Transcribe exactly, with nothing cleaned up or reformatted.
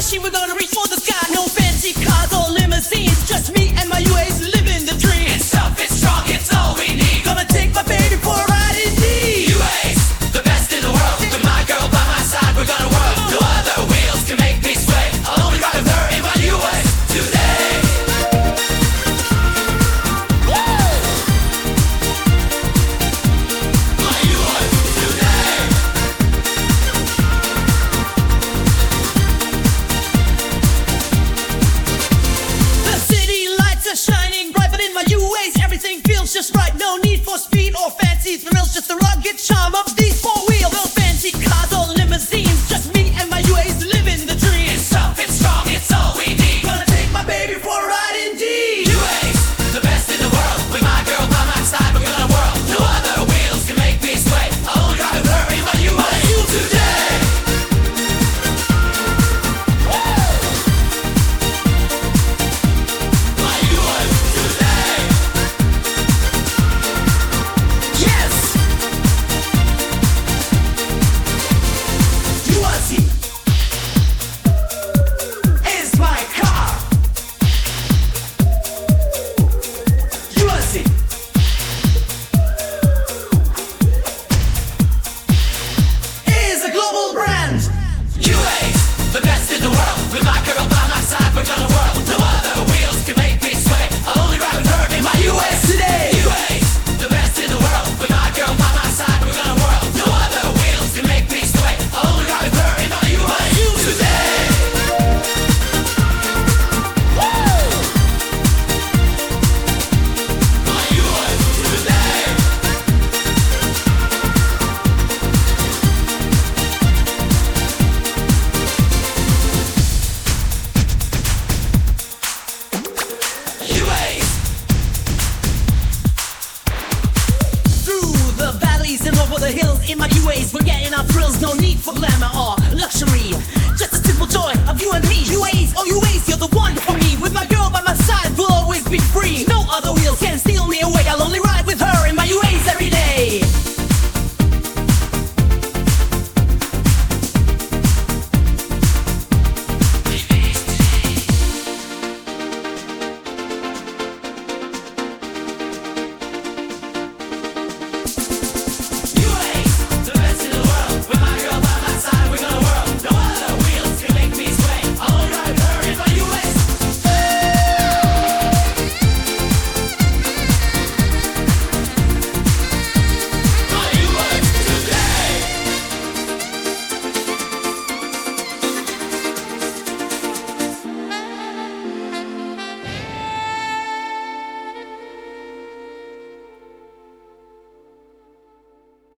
machine, we're gonna reach for the sky. No fancy cars or limousines, just me and my U As living the dream. It's tough, it's strong, it's all we need. Gonna take my baby for a ride indeed. U As, the best in the world. With my girl by my side, we're gonna whirl. No other wheels can make me sway. I'll only ride with her in my U As today. My U As today. The city lights are shining bright, but in my U As everything feels just right. No need for speed or fancy thrills, just the rugged charm of these four wheels. No fancy cars or limousines, just me and my U As living the dream. It's tough, it's strong, it's all we need. Gonna take my baby for a ride indeed. U As, the best in the world. With my girl by my side, we're gonna whirl. No other wheels can make me sway. I'll only ride with her in my U As today. My U As today. Yes! U A Z is my car. U A Z is a global brand. U As, the best in the world. With my girl by my side, we're gonna whirl. No other wheels can make me sway. I'll only ride with her in my U As Today. U As, the best in the world. With my girl by my side, we're gonna whirl. No other wheels can make me sway. I'll only ride with her in my U As today. My U As today. U As. Through the valleys and over the hills in my U As, we're getting our thrills. No need for glamour or luxury, just a simple joy of you and me. U As, oh U As, you're the one for me. With my girl by my side, we'll always be free. No other wheels can steal me away. I'll only ride